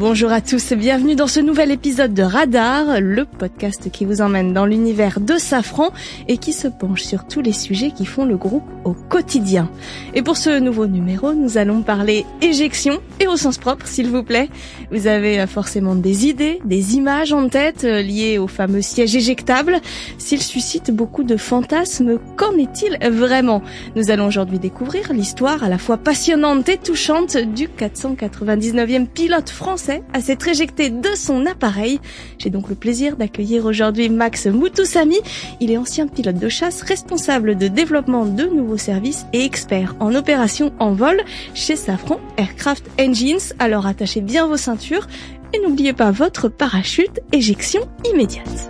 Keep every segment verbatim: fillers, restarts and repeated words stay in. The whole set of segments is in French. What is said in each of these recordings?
Bonjour à tous, bienvenue dans ce nouvel épisode de Radar, le podcast qui vous emmène dans l'univers de Safran et qui se penche sur tous les sujets qui font le groupe au quotidien. Et pour ce nouveau numéro, nous allons parler éjection et au sens propre, s'il vous plaît. Vous avez forcément des idées, des images en tête liées au fameux siège éjectable. S'il suscite beaucoup de fantasmes, qu'en est-il vraiment ? Nous allons aujourd'hui découvrir l'histoire à la fois passionnante et touchante du quatre cent quatre-vingt-dix-neuvième pilote français à s'être éjecté de son appareil. J'ai donc le plaisir d'accueillir aujourd'hui Max Moutoussamy. Il est ancien pilote de chasse, responsable de développement de nouveaux services et expert en opération en vol chez Safran Aircraft Engines. Alors attachez bien vos ceintures et n'oubliez pas votre parachute, éjection immédiate.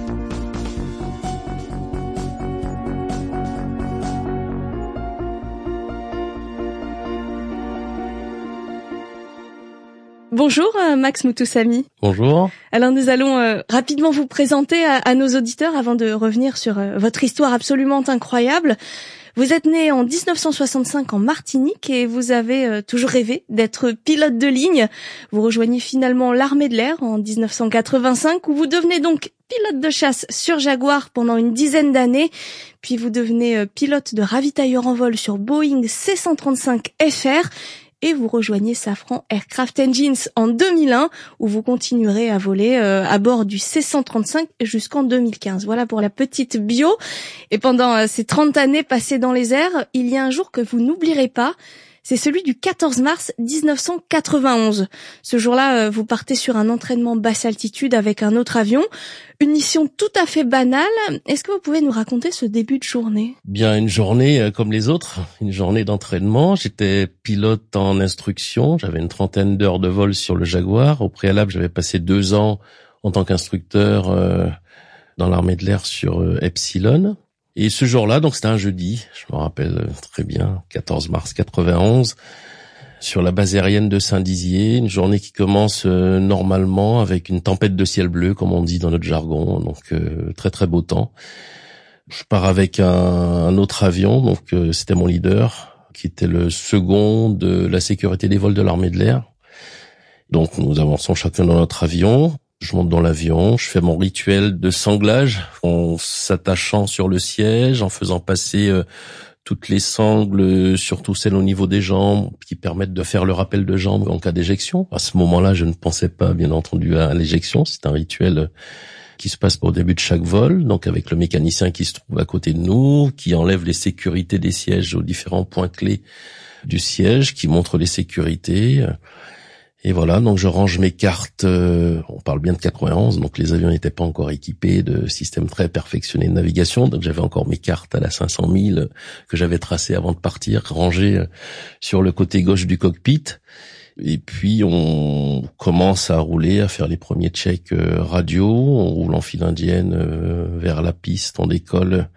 Bonjour Max Moutoussamy. Bonjour. Alors nous allons euh, rapidement vous présenter à, à nos auditeurs avant de revenir sur euh, votre histoire absolument incroyable. Vous êtes né en dix-neuf cent soixante-cinq en Martinique et vous avez euh, toujours rêvé d'être pilote de ligne. Vous rejoignez finalement l'armée de l'air en dix-neuf cent quatre-vingt-cinq où vous devenez donc pilote de chasse sur Jaguar pendant une dizaine d'années. Puis vous devenez euh, pilote de ravitailleur en vol sur Boeing C cent trente-cinq F R. Et vous rejoignez Safran Aircraft Engines en deux mille un, où vous continuerez à voler euh, à bord du C cent trente-cinq jusqu'en deux mille quinze. Voilà pour la petite bio. Et pendant euh, ces trente années passées dans les airs, il y a un jour que vous n'oublierez pas. C'est celui du quatorze mars dix-neuf cent quatre-vingt-onze. Ce jour-là, vous partez sur un entraînement basse altitude avec un autre avion. Une mission tout à fait banale. Est-ce que vous pouvez nous raconter ce début de journée ? Bien, une journée comme les autres, une journée d'entraînement. J'étais pilote en instruction. J'avais une trentaine d'heures de vol sur le Jaguar. Au préalable, j'avais passé deux ans en tant qu'instructeur euh, dans l'armée de l'air sur euh, Epsilon. Et ce jour-là, donc c'était un jeudi, je me rappelle très bien, quatorze mars quatre-vingt-onze, sur la base aérienne de Saint-Dizier, une journée qui commence euh, normalement avec une tempête de ciel bleu, comme on dit dans notre jargon, donc euh, très très beau temps. Je pars avec un, un autre avion, donc euh, c'était mon leader, qui était le second de la sécurité des vols de l'armée de l'air. Donc nous avançons chacun dans notre avion. Je monte dans l'avion, je fais mon rituel de sanglage en s'attachant sur le siège, en faisant passer euh, toutes les sangles, surtout celles au niveau des jambes, qui permettent de faire le rappel de jambes en cas d'éjection. À ce moment-là, je ne pensais pas, bien entendu, à l'éjection. C'est un rituel qui se passe au début de chaque vol, donc avec le mécanicien qui se trouve à côté de nous, qui enlève les sécurités des sièges aux différents points clés du siège, qui montre les sécurités. Et voilà, donc je range mes cartes, euh, on parle bien de quatre-vingt-onze, donc les avions n'étaient pas encore équipés de systèmes très perfectionnés de navigation, donc j'avais encore mes cartes à la cinq cent mille que j'avais tracées avant de partir, rangées sur le côté gauche du cockpit. Et puis on commence à rouler, à faire les premiers checks radio, on roule en file indienne vers la piste, on décolle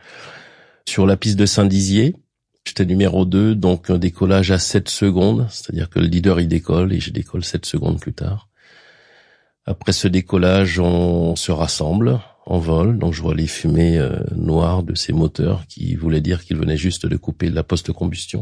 sur la piste de Saint-Dizier. J'étais numéro deux, donc un décollage à sept secondes, c'est-à-dire que le leader il décolle et je décolle sept secondes plus tard. Après ce décollage, on se rassemble en vol, donc je vois les fumées euh, noires de ces moteurs qui voulaient dire qu'ils venaient juste de couper la post-combustion.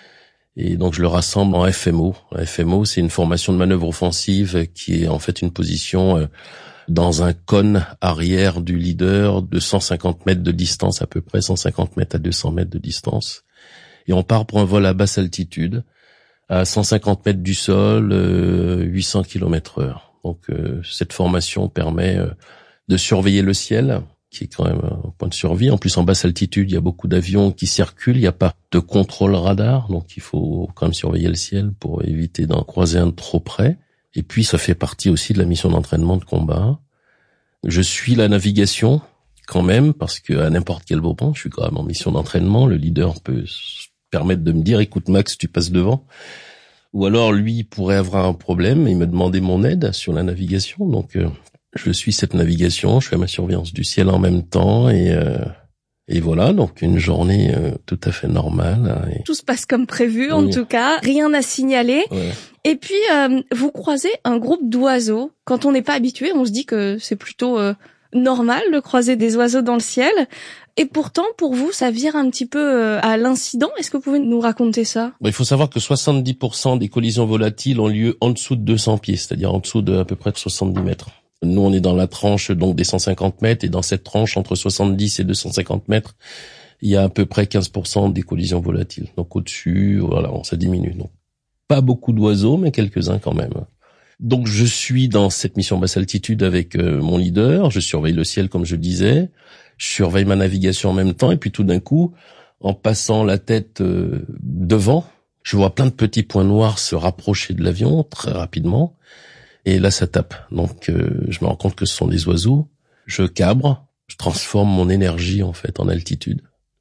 Et donc je le rassemble en F M O. La F M O, c'est une formation de manœuvre offensive qui est en fait une position euh, dans un cône arrière du leader de cent cinquante mètres de distance, à peu près cent cinquante mètres à deux cents mètres de distance. Et on part pour un vol à basse altitude, à cent cinquante mètres du sol, euh, huit cents kilomètres heure. Donc euh, cette formation permet euh, de surveiller le ciel, qui est quand même un point de survie. En plus, en basse altitude, il y a beaucoup d'avions qui circulent, il n'y a pas de contrôle radar, donc il faut quand même surveiller le ciel pour éviter d'en croiser un de trop près. Et puis, ça fait partie aussi de la mission d'entraînement de combat. Je suis la navigation quand même, parce que à n'importe quel moment, je suis quand même en mission d'entraînement. Le leader peut permettre de me dire, écoute Max, tu passes devant. Ou alors lui pourrait avoir un problème et me demander mon aide sur la navigation. Donc euh, je suis cette navigation, je fais ma surveillance du ciel en même temps et euh, et voilà, donc une journée euh, tout à fait normale. Hein, et... Tout se passe comme prévu, en oui. tout cas, rien à signaler. Ouais. Et puis euh, vous croisez un groupe d'oiseaux. Quand on n'est pas habitué, on se dit que c'est plutôt euh, normal de croiser des oiseaux dans le ciel. Et pourtant, pour vous, ça vire un petit peu à l'incident. Est-ce que vous pouvez nous raconter ça? Il faut savoir que soixante-dix pour cent des collisions volatiles ont lieu en dessous de deux cents pieds, c'est-à-dire en dessous de à peu près de soixante-dix mètres. Nous, on est dans la tranche donc des cent cinquante mètres, et dans cette tranche entre soixante-dix et deux cent cinquante mètres, il y a à peu près quinze pour cent des collisions volatiles. Donc au-dessus, voilà, ça diminue. Donc pas beaucoup d'oiseaux, mais quelques-uns quand même. Donc je suis dans cette mission basse altitude avec euh, mon leader, je surveille le ciel comme je disais, je surveille ma navigation en même temps, et puis tout d'un coup, en passant la tête euh, devant, je vois plein de petits points noirs se rapprocher de l'avion très rapidement, et là ça tape. Donc euh, je me rends compte que ce sont des oiseaux, je cabre, je transforme mon énergie en fait en altitude,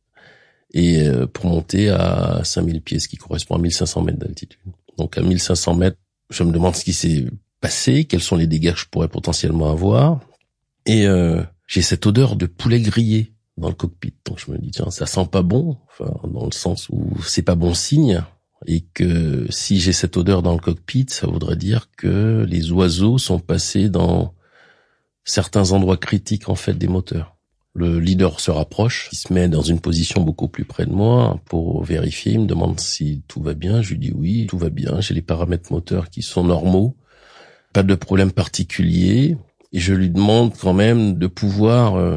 et euh, pour monter à cinq mille pieds, ce qui correspond à mille cinq cents mètres d'altitude. Donc à mille cinq cents mètres, je me demande ce qui s'est passé, quels sont les dégâts que je pourrais potentiellement avoir, et euh, j'ai cette odeur de poulet grillé dans le cockpit. Donc je me dis tiens, ça sent pas bon, enfin dans le sens où c'est pas bon signe, et que si j'ai cette odeur dans le cockpit, ça voudrait dire que les oiseaux sont passés dans certains endroits critiques en fait des moteurs. Le leader se rapproche, il se met dans une position beaucoup plus près de moi pour vérifier, il me demande si tout va bien, je lui dis oui, tout va bien, j'ai les paramètres moteurs qui sont normaux, pas de problème particulier, et je lui demande quand même de pouvoir euh,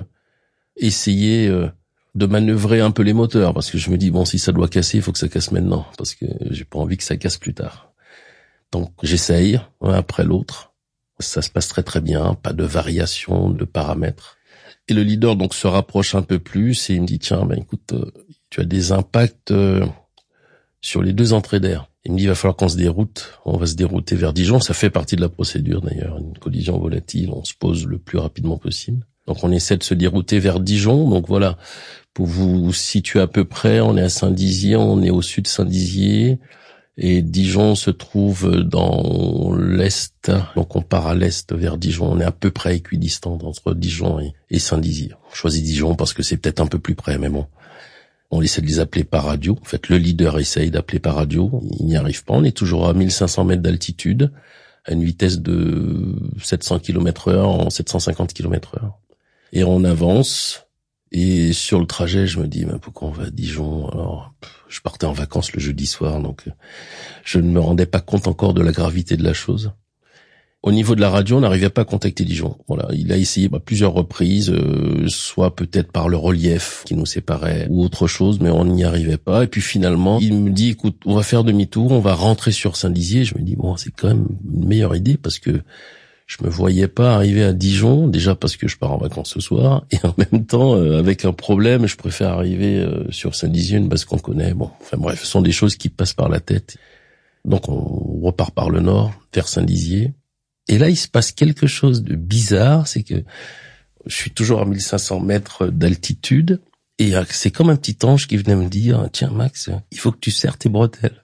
essayer euh, de manœuvrer un peu les moteurs, parce que je me dis bon, si ça doit casser, il faut que ça casse maintenant, parce que j'ai pas envie que ça casse plus tard. Donc j'essaye, un après l'autre, ça se passe très très bien, pas de variation de paramètres. Et le leader donc se rapproche un peu plus et il me dit tiens ben écoute euh, tu as des impacts euh, sur les deux entrées d'air. Il me dit il va falloir qu'on se déroute, on va se dérouter vers Dijon, ça fait partie de la procédure d'ailleurs, une collision volatile, on se pose le plus rapidement possible. Donc on essaie de se dérouter vers Dijon, donc voilà, pour vous situer à peu près, on est à Saint-Dizier, on est au sud de Saint-Dizier. Et Dijon se trouve dans l'est, donc on part à l'est vers Dijon. On est à peu près équidistant entre Dijon et, et Saint-Dizier. On choisit Dijon parce que c'est peut-être un peu plus près, mais bon. On essaie de les appeler par radio. En fait, le leader essaye d'appeler par radio. Il n'y arrive pas. On est toujours à mille cinq cents mètres d'altitude, à une vitesse de sept cents kilomètres heure en sept cent cinquante kilomètres heure. Et on avance. Et sur le trajet, je me dis, mais pourquoi on va à Dijon? Alors, je partais en vacances le jeudi soir, donc je ne me rendais pas compte encore de la gravité de la chose. Au niveau de la radio, on n'arrivait pas à contacter Dijon. Voilà, il a essayé à plusieurs reprises, euh, soit peut-être par le relief qui nous séparait ou autre chose, mais on n'y arrivait pas. Et puis finalement, il me dit, écoute, on va faire demi-tour, on va rentrer sur Saint-Dizier. Je me dis, bon, c'est quand même une meilleure idée parce que je me voyais pas arriver à Dijon, déjà parce que je pars en vacances ce soir, et en même temps, euh, avec un problème, je préfère arriver euh, sur Saint-Dizier, une base qu'on connaît. Bon, enfin bref, ce sont des choses qui passent par la tête. Donc on repart par le nord, vers Saint-Dizier. Et là, il se passe quelque chose de bizarre, c'est que je suis toujours à mille cinq cents mètres d'altitude, et c'est comme un petit ange qui venait me dire, tiens Max, il faut que tu serres tes bretelles.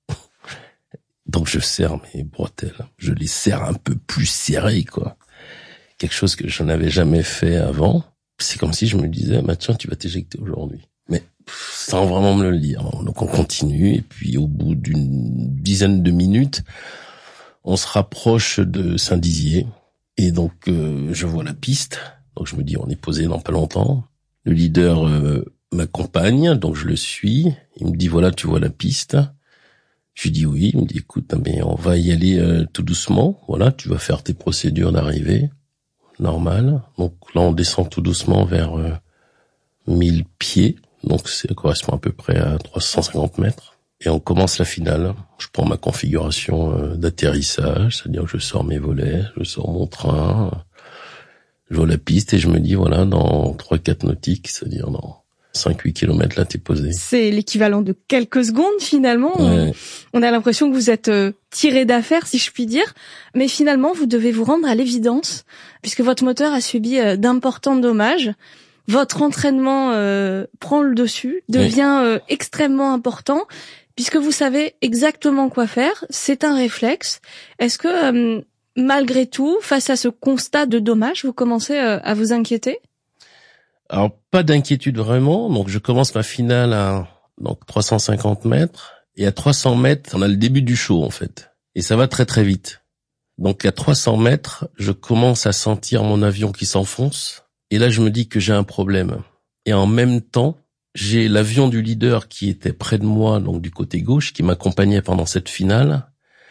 Donc je serre mes bretelles, je les serre un peu plus serrées, quoi. Quelque chose que je n'avais jamais fait avant. C'est comme si je me disais, bah tiens, tu vas t'éjecter aujourd'hui. Mais sans vraiment me le dire. Donc on continue, et puis au bout d'une dizaine de minutes, on se rapproche de Saint-Dizier, et donc euh, je vois la piste. Donc je me dis, on est posé dans pas longtemps. Le leader euh, m'accompagne, donc je le suis. Il me dit, voilà, tu vois la piste. Je lui dis oui, il me dit écoute, mais on va y aller euh, tout doucement, voilà, tu vas faire tes procédures d'arrivée, normal. Donc là on descend tout doucement vers euh, mille pieds, donc ça correspond à peu près à trois cent cinquante mètres. Et on commence la finale, je prends ma configuration euh, d'atterrissage, c'est-à-dire que je sors mes volets, je sors mon train, je vois la piste et je me dis voilà, dans trois quatre nautiques, c'est-à-dire dans cinq huit kilomètres, là, t'es posé. C'est l'équivalent de quelques secondes, finalement. Ouais. On a l'impression que vous êtes euh, tiré d'affaire, si je puis dire. Mais finalement, vous devez vous rendre à l'évidence, puisque votre moteur a subi euh, d'importants dommages. Votre entraînement euh, prend le dessus, devient euh, extrêmement important, puisque vous savez exactement quoi faire. C'est un réflexe. Est-ce que, euh, malgré tout, face à ce constat de dommages, vous commencez euh, à vous inquiéter ? Alors, pas d'inquiétude vraiment. Donc, je commence ma finale à donc trois cent cinquante mètres. Et à trois cents mètres, on a le début du show, en fait. Et ça va très, très vite. Donc, à trois cents mètres, je commence à sentir mon avion qui s'enfonce. Et là, je me dis que j'ai un problème. Et en même temps, j'ai l'avion du leader qui était près de moi, donc du côté gauche, qui m'accompagnait pendant cette finale,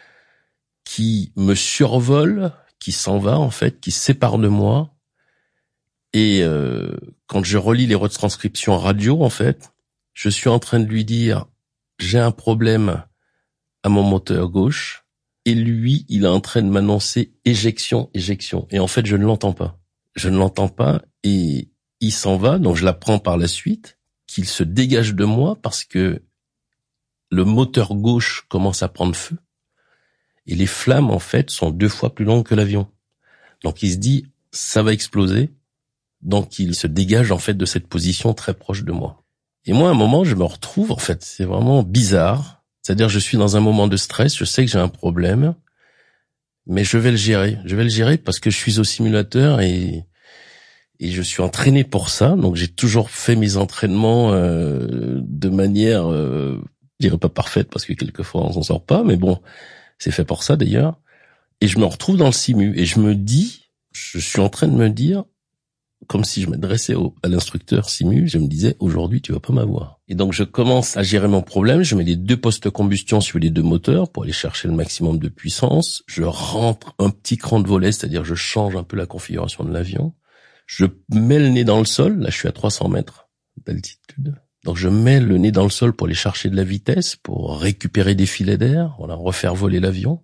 qui me survole, qui s'en va en fait, qui se sépare de moi. Et euh, quand je relis les retranscriptions radio, en fait, je suis en train de lui dire « j'ai un problème à mon moteur gauche ». Et lui, il est en train de m'annoncer éjection, éjection. Et en fait, je ne l'entends pas. Je ne l'entends pas et il s'en va. Donc, je l'apprends par la suite qu'il se dégage de moi parce que le moteur gauche commence à prendre feu. Et les flammes, en fait, sont deux fois plus longues que l'avion. Donc, il se dit, ça va exploser. Donc, il se dégage, en fait, de cette position très proche de moi. Et moi, à un moment, je me retrouve, en fait, c'est vraiment bizarre. C'est-à-dire, je suis dans un moment de stress, je sais que j'ai un problème, mais je vais le gérer. Je vais le gérer parce que je suis au simulateur et et je suis entraîné pour ça. Donc, j'ai toujours fait mes entraînements euh, de manière, euh, je dirais pas parfaite parce que quelquefois on s'en sort pas, mais bon, c'est fait pour ça d'ailleurs. Et je me retrouve dans le simu et je me dis, je suis en train de me dire, comme si je m'adressais au, à l'instructeur simu, je me disais, aujourd'hui, tu vas pas m'avoir. Et donc, je commence à gérer mon problème. Je mets les deux postes de combustion sur les deux moteurs pour aller chercher le maximum de puissance. Je rentre un petit cran de volet, c'est-à-dire je change un peu la configuration de l'avion. Je mets le nez dans le sol. Là, je suis à trois cents mètres d'altitude. Donc, je mets le nez dans le sol pour aller chercher de la vitesse, pour récupérer des filets d'air, voilà, refaire voler l'avion.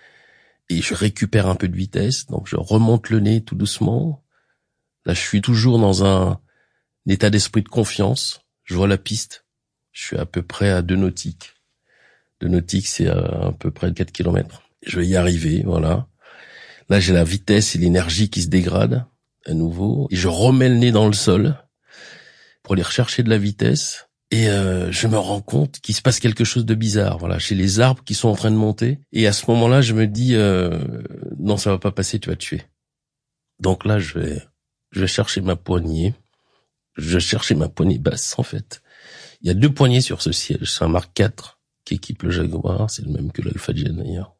Et je récupère un peu de vitesse. Donc, je remonte le nez tout doucement. Là, je suis toujours dans un, un état d'esprit de confiance. Je vois la piste. Je suis à peu près à deux nautiques. Deux nautiques, c'est à, à peu près quatre kilomètres. Je vais y arriver, voilà. Là, j'ai la vitesse et l'énergie qui se dégradent à nouveau. Et je remets le nez dans le sol pour aller rechercher de la vitesse. Et euh, je me rends compte qu'il se passe quelque chose de bizarre. Voilà, j'ai les arbres qui sont en train de monter. Et à ce moment-là, je me dis, euh, non, ça va pas passer, tu vas te tuer. Donc là, je vais... Je vais chercher ma poignée. Je vais chercher ma poignée basse, en fait. Il y a deux poignées sur ce siège. C'est un Mark quatre qui équipe le Jaguar. C'est le même que l'Alpha Jet, d'ailleurs.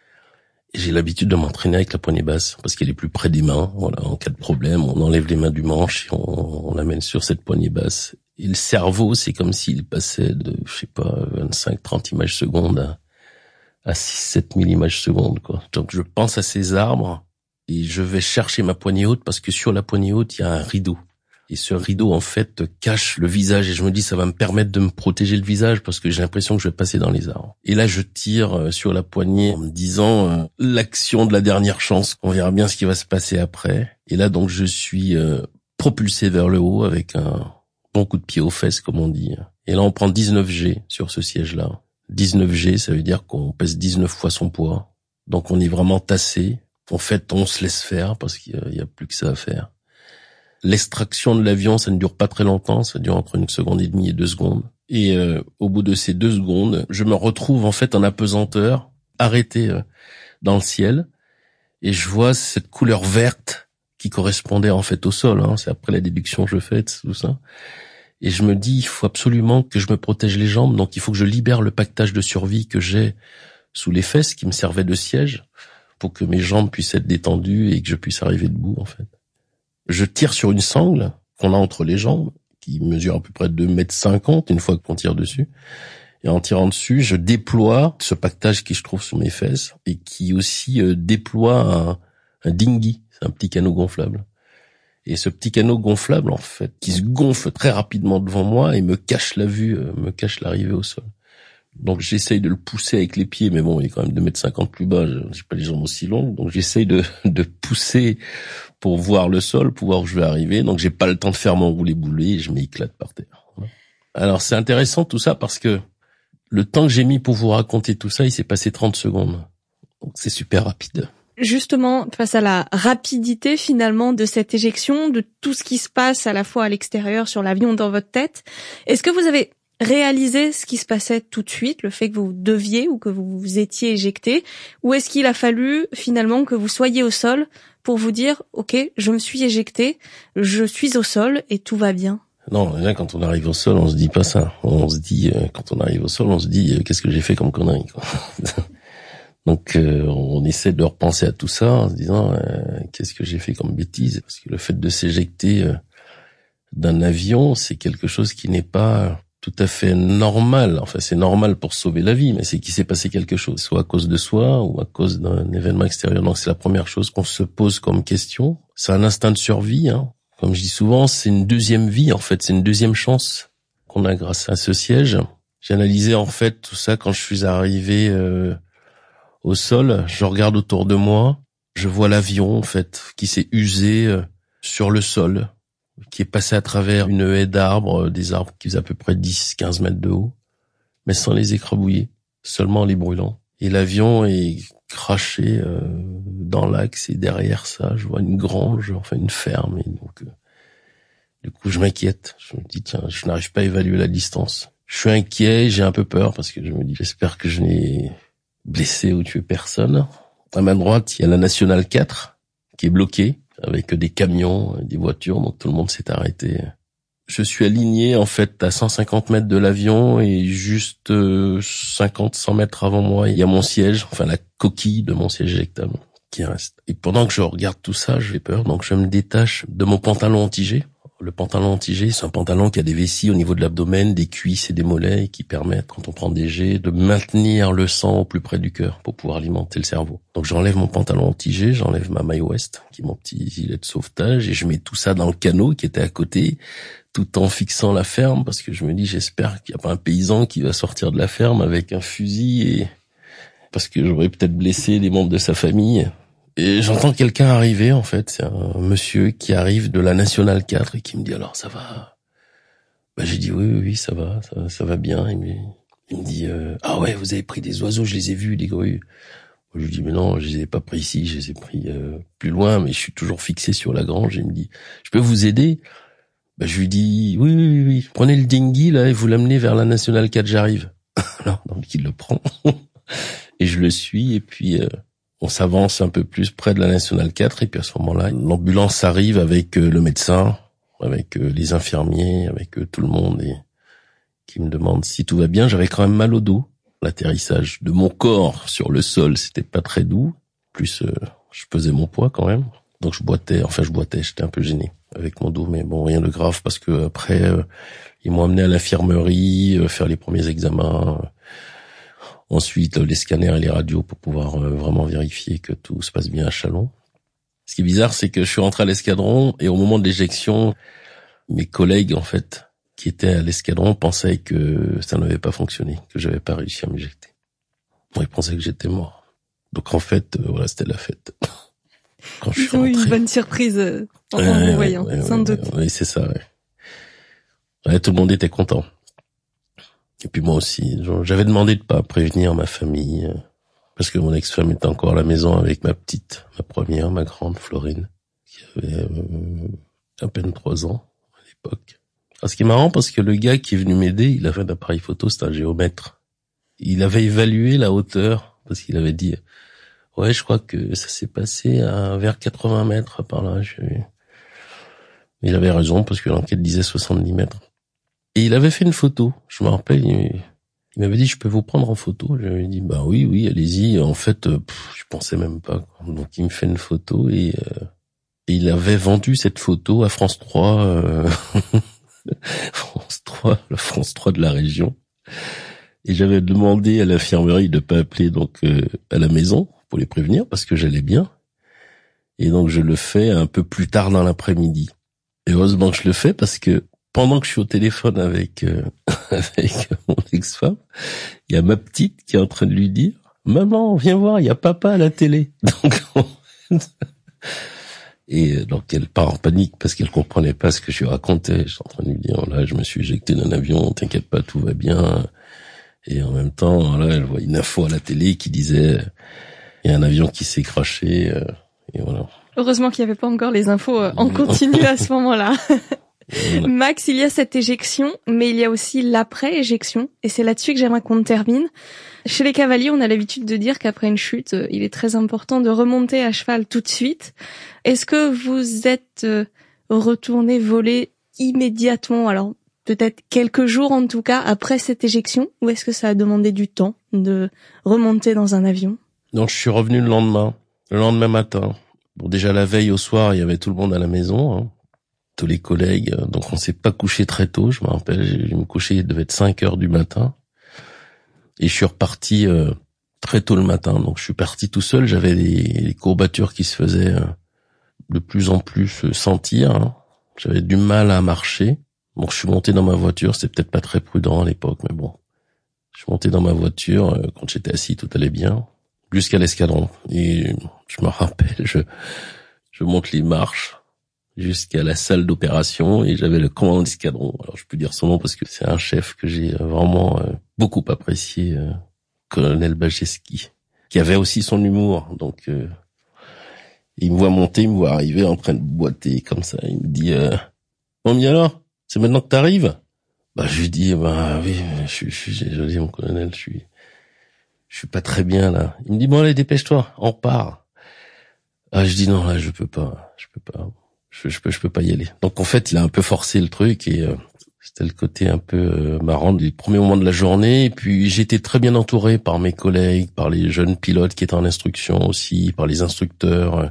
Et j'ai l'habitude de m'entraîner avec la poignée basse parce qu'elle est plus près des mains. Voilà, en cas de problème, on enlève les mains du manche et on, on l'amène sur cette poignée basse. Et le cerveau, c'est comme s'il passait de, je sais pas, vingt-cinq, trente images secondes à, à six, sept mille images secondes, quoi. Donc, je pense à ces arbres. Et je vais chercher ma poignée haute parce que sur la poignée haute, il y a un rideau. Et ce rideau, en fait, cache le visage. Et je me dis, ça va me permettre de me protéger le visage parce que j'ai l'impression que je vais passer dans les arbres. Et là, je tire sur la poignée en me disant, euh, l'action de la dernière chance. On verra bien ce qui va se passer après. Et là, donc, je suis euh, propulsé vers le haut avec un bon coup de pied aux fesses, comme on dit. Et là, on prend dix-neuf G sur ce siège-là. dix-neuf G, ça veut dire qu'on pèse dix-neuf fois son poids. Donc, on est vraiment tassé. En fait, on se laisse faire parce qu'il y a plus que ça à faire. L'extraction de l'avion, ça ne dure pas très longtemps, ça dure entre une seconde et demie et deux secondes. Et euh, au bout de ces deux secondes, je me retrouve en fait en apesanteur, arrêté euh, dans le ciel, et je vois cette couleur verte qui correspondait en fait au sol. Hein, c'est après la déduction que je fais, tout ça. Et je me dis, il faut absolument que je me protège les jambes, donc il faut que je libère le pactage de survie que j'ai sous les fesses, qui me servait de siège, pour que mes jambes puissent être détendues et que je puisse arriver debout, en fait. Je tire sur une sangle qu'on a entre les jambes, qui mesure à peu près deux mètres cinquante une fois qu'on tire dessus. Et en tirant dessus, je déploie ce pactage qui se trouve sous mes fesses et qui aussi euh, déploie un, un dinghy, c'est un petit canot gonflable. Et ce petit canot gonflable, en fait, qui se gonfle très rapidement devant moi et me cache la vue, euh, me cache l'arrivée au sol. Donc j'essaye de le pousser avec les pieds, mais bon, il est quand même deux mètres cinquante plus bas, j'ai pas les jambes aussi longues, donc j'essaye de, de pousser pour voir le sol, pour voir où je vais arriver, donc j'ai pas le temps de faire mon roulé-boulé et je m'éclate par terre. Alors c'est intéressant tout ça parce que le temps que j'ai mis pour vous raconter tout ça, il s'est passé trente secondes, donc c'est super rapide. Justement, face à la rapidité finalement de cette éjection, de tout ce qui se passe à la fois à l'extérieur, sur l'avion, dans votre tête, est-ce que vous avez réaliser ce qui se passait tout de suite, le fait que vous deviez ou que vous vous étiez éjecté, ou est-ce qu'il a fallu finalement que vous soyez au sol pour vous dire « Ok, je me suis éjecté, je suis au sol et tout va bien ». Non, déjà quand on arrive au sol, on se dit pas ça. On se dit, euh, quand on arrive au sol, on se dit euh, « Qu'est-ce que j'ai fait comme connerie ?» quoi. Donc euh, on essaie de repenser à tout ça en se disant euh, « Qu'est-ce que j'ai fait comme bêtise ?» Parce que le fait de s'éjecter... Euh, d'un avion, c'est quelque chose qui n'est pas tout à fait normal. Enfin, c'est normal pour sauver la vie, mais c'est qu'il s'est passé quelque chose, soit à cause de soi ou à cause d'un événement extérieur. Donc, c'est la première chose qu'on se pose comme question. C'est un instinct de survie, hein. Comme je dis souvent, c'est une deuxième vie, en fait. C'est une deuxième chance qu'on a grâce à ce siège. J'ai analysé, en fait, tout ça quand je suis arrivé euh, au sol. Je regarde autour de moi. Je vois l'avion, en fait, qui s'est usé euh, sur le sol, qui est passé à travers une haie d'arbres, des arbres qui faisaient à peu près dix, quinze mètres de haut, mais sans les écrabouiller, seulement en les brûlant. Et l'avion est craché euh, dans l'axe, et derrière ça, je vois une grange, enfin une ferme. Et donc, euh, du coup, je m'inquiète. Je me dis, tiens, je n'arrive pas à évaluer la distance. Je suis inquiet, j'ai un peu peur, parce que je me dis, j'espère que je n'ai blessé ou tué personne. À ma droite, il y a la Nationale quatre, qui est bloquée, avec des camions, des voitures, donc tout le monde s'est arrêté. Je suis aligné en fait à cent cinquante mètres de l'avion et juste cinquante, cent mètres avant moi, il y a mon siège, enfin la coquille de mon siège éjectable qui reste. Et pendant que je regarde tout ça, j'ai peur, donc je me détache de mon pantalon anti-G. Le pantalon anti-G, c'est un pantalon qui a des vessies au niveau de l'abdomen, des cuisses et des mollets, et qui permettent, quand on prend des jets, de maintenir le sang au plus près du cœur pour pouvoir alimenter le cerveau. Donc j'enlève mon pantalon anti-G, j'enlève ma maille ouest, qui est mon petit gilet de sauvetage, et je mets tout ça dans le canot qui était à côté, tout en fixant la ferme, parce que je me dis, j'espère qu'il n'y a pas un paysan qui va sortir de la ferme avec un fusil, et parce que j'aurais peut-être blessé des membres de sa famille. Et j'entends quelqu'un arriver, en fait, c'est un monsieur qui arrive de la Nationale quatre et qui me dit, alors ça va? Bah, j'ai dit, oui, oui, oui, ça va, ça, ça va bien. Il me, il me dit, euh, ah ouais, vous avez pris des oiseaux, je les ai vus, des grues. Je lui dis, mais non, je les ai pas pris ici, je les ai pris euh, plus loin, mais je suis toujours fixé sur la grange. Il me dit, je peux vous aider? Bah, je lui dis, oui, oui, oui, oui, prenez le dinghy, là, et vous l'amenez vers la Nationale quatre, j'arrive. Alors, donc il le prend, et je le suis, et puis... Euh, on s'avance un peu plus près de la Nationale quatre, et puis à ce moment-là, l'ambulance arrive avec le médecin, avec les infirmiers, avec tout le monde, et qui me demande si tout va bien. J'avais quand même mal au dos. L'atterrissage de mon corps sur le sol, c'était pas très doux. Plus, euh, je pesais mon poids quand même. Donc je boitais, enfin je boitais, j'étais un peu gêné avec mon dos, mais bon, rien de grave, parce que après, euh, ils m'ont amené à l'infirmerie, euh, faire les premiers examens. Euh, Ensuite, les scanners et les radios pour pouvoir vraiment vérifier que tout se passe bien à Châlons. Ce qui est bizarre, c'est que je suis rentré à l'escadron et au moment de l'éjection, mes collègues, en fait, qui étaient à l'escadron, pensaient que ça n'avait pas fonctionné, que j'avais pas réussi à m'éjecter. Ils pensaient que j'étais mort. Donc en fait, voilà, c'était la fête. Quand je suis rentré. Ils ont eu une bonne surprise en vous voyant, ouais, sans ouais, doute. Oui, c'est ça, ouais. Ouais, tout le monde était content. Et puis moi aussi, j'avais demandé de pas prévenir ma famille, parce que mon ex-femme était encore à la maison avec ma petite, ma première, ma grande Florine, qui avait euh, à peine trois ans à l'époque. Alors, ce qui est marrant, parce que le gars qui est venu m'aider, il avait un appareil photo, c'était un géomètre. Il avait évalué la hauteur, parce qu'il avait dit, ouais, je crois que ça s'est passé à vers quatre-vingts mètres par là. Je... Il avait raison, parce que l'enquête disait soixante-dix mètres. Et il avait fait une photo, je me rappelle, il, il m'avait dit, je peux vous prendre en photo? Je lui ai dit, bah oui, oui, allez-y. En fait, pff, je pensais même pas. Donc il me fait une photo, et, euh, et il avait vendu cette photo à France trois, euh, France trois, la France trois de la région. Et j'avais demandé à l'infirmerie de pas appeler donc euh, à la maison pour les prévenir, parce que j'allais bien. Et donc je le fais un peu plus tard dans l'après-midi. Et heureusement que je le fais, parce que pendant que je suis au téléphone avec euh, avec mon ex-femme, il y a ma petite qui est en train de lui dire, maman, viens voir, il y a papa à la télé. Donc et donc elle part en panique parce qu'elle comprenait pas ce que je lui racontais. Je suis en train de lui dire, là, je me suis éjecté d'un avion, t'inquiète pas, tout va bien. Et en même temps, là, elle voit une info à la télé qui disait, il y a un avion qui s'est crashé. Euh, et voilà. Heureusement qu'il n'y avait pas encore les infos en continu à ce moment-là. Max, il y a cette éjection, mais il y a aussi l'après-éjection, et c'est là-dessus que j'aimerais qu'on termine. Chez les cavaliers, on a l'habitude de dire qu'après une chute, il est très important de remonter à cheval tout de suite. Est-ce que vous êtes retourné voler immédiatement, alors peut-être quelques jours en tout cas, après cette éjection, ou est-ce que ça a demandé du temps de remonter dans un avion? Donc je suis revenu le lendemain, le lendemain matin. Bon, déjà la veille au soir, il y avait tout le monde à la maison, hein. tous les collègues. Donc on s'est pas couché très tôt, je me rappelle, je me couchais, il devait être cinq heures du matin. Et je suis reparti euh, très tôt le matin. Donc je suis parti tout seul, j'avais des, des courbatures qui se faisaient euh, de plus en plus euh, sentir. Hein. J'avais du mal à marcher. Donc je suis monté dans ma voiture, c'était peut-être pas très prudent à l'époque, mais bon. Je suis monté dans ma voiture, euh, quand j'étais assis, tout allait bien, jusqu'à l'escadron. Et je me rappelle, je, je monte les marches jusqu'à la salle d'opération et j'avais le commandant d'escadron. Alors je peux dire son nom parce que c'est un chef que j'ai vraiment euh, beaucoup apprécié, euh, colonel Bajeski, qui avait aussi son humour. Donc euh, il me voit monter, il me voit arriver en train de boiter comme ça. Il me dit euh, « Bon, bien alors, c'est maintenant que t'arrives ?» Bah je lui dis bah oui, je suis, je suis désolé mon colonel, je suis, je suis pas très bien là. Il me dit bon allez dépêche-toi, on part. Ah je dis non là je peux pas, je peux pas, je, je peux, je peux pas y aller. Donc en fait il a un peu forcé le truc et euh, c'était le côté un peu euh, marrant des premiers moments de la journée. Et puis j'étais très bien entouré par mes collègues, par les jeunes pilotes qui étaient en instruction aussi, par les instructeurs.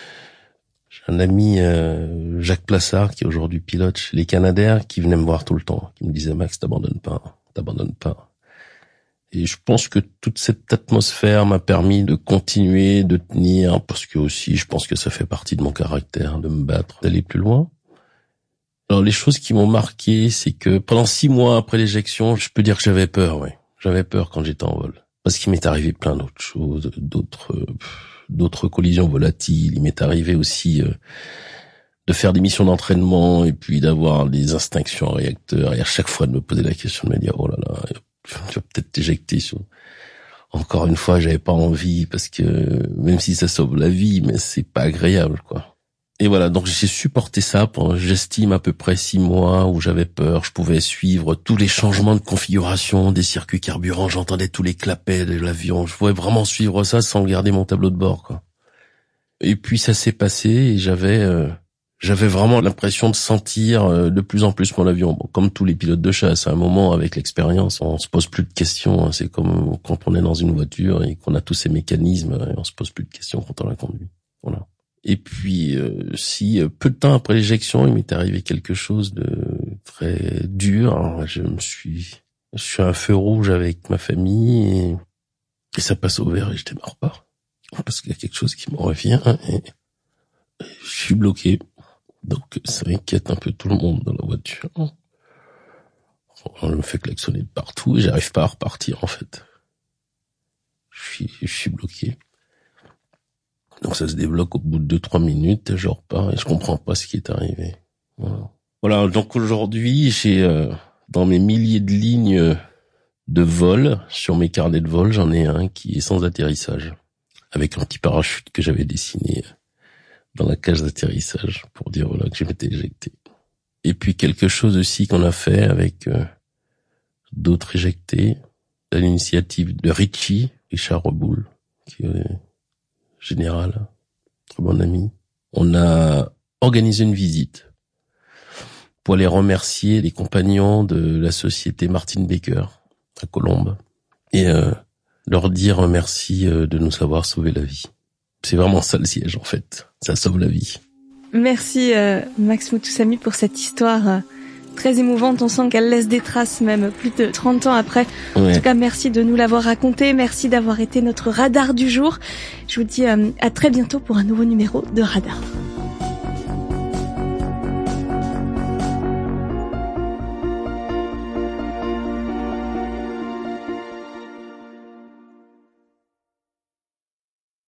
Un ami, euh, Jacques Plassard, qui est aujourd'hui pilote chez les Canadair, qui venait me voir tout le temps, qui me disait « Max, t'abandonnes pas, t'abandonnes pas ». Et je pense que toute cette atmosphère m'a permis de continuer, de tenir, parce que aussi, je pense que ça fait partie de mon caractère, de me battre, d'aller plus loin. Alors les choses qui m'ont marqué, c'est que pendant six mois après l'éjection, je peux dire que j'avais peur, ouais. J'avais peur quand j'étais en vol. Parce qu'il m'est arrivé plein d'autres choses, d'autres... Euh, d'autres collisions volatiles. Il m'est arrivé aussi euh, de faire des missions d'entraînement et puis d'avoir des instinctions en réacteur et à chaque fois de me poser la question de me dire oh là là, tu vas peut-être t'éjecter. Sur... Encore une fois, j'avais pas envie parce que même si ça sauve la vie, mais c'est pas agréable quoi. Et voilà, donc j'ai supporté ça pendant, j'estime, à peu près six mois où j'avais peur. Je pouvais suivre tous les changements de configuration des circuits carburants. J'entendais tous les clapets de l'avion. Je pouvais vraiment suivre ça sans regarder mon tableau de bord, quoi. Et puis ça s'est passé et j'avais, euh, j'avais vraiment l'impression de sentir euh, de plus en plus mon avion. Bon, comme tous les pilotes de chasse, à un moment, avec l'expérience, on se pose plus de questions. Hein. C'est comme quand on est dans une voiture et qu'on a tous ces mécanismes et on se pose plus de questions quand on la conduit. Voilà. Et puis, euh, si euh, peu de temps après l'éjection, il m'est arrivé quelque chose de très dur. Alors, je me suis, je suis à un feu rouge avec ma famille et, et ça passe au vert et je démarre pas parce qu'il y a quelque chose qui me revient et, et je suis bloqué. Donc, ça inquiète un peu tout le monde dans la voiture. On me fait klaxonner de partout et j'arrive pas à repartir en fait. Je suis, je suis bloqué. Donc ça se débloque au bout de deux trois minutes, je repars et je comprends pas ce qui est arrivé. Voilà. Voilà, donc aujourd'hui, j'ai euh, dans mes milliers de lignes de vol, sur mes carnets de vol, j'en ai un qui est sans atterrissage, avec un petit parachute que j'avais dessiné dans la cage d'atterrissage pour dire voilà que je m'étais éjecté. Et puis quelque chose aussi qu'on a fait avec euh, d'autres éjectés, à l'initiative de Richie, Richard Reboul, qui est général, très bon ami. On a organisé une visite pour aller remercier les compagnons de la société Martin Baker à Colombes et euh, leur dire merci euh, de nous avoir sauvé la vie. C'est vraiment ça le siège en fait, ça sauve la vie. Merci euh, Max Moutoussamy pour cette histoire euh, très émouvante. On sent qu'elle laisse des traces même plus de trente ans après. Ouais. En tout cas, merci de nous l'avoir raconté. Merci d'avoir été notre radar du jour. Je vous dis euh, à très bientôt pour un nouveau numéro de Radar.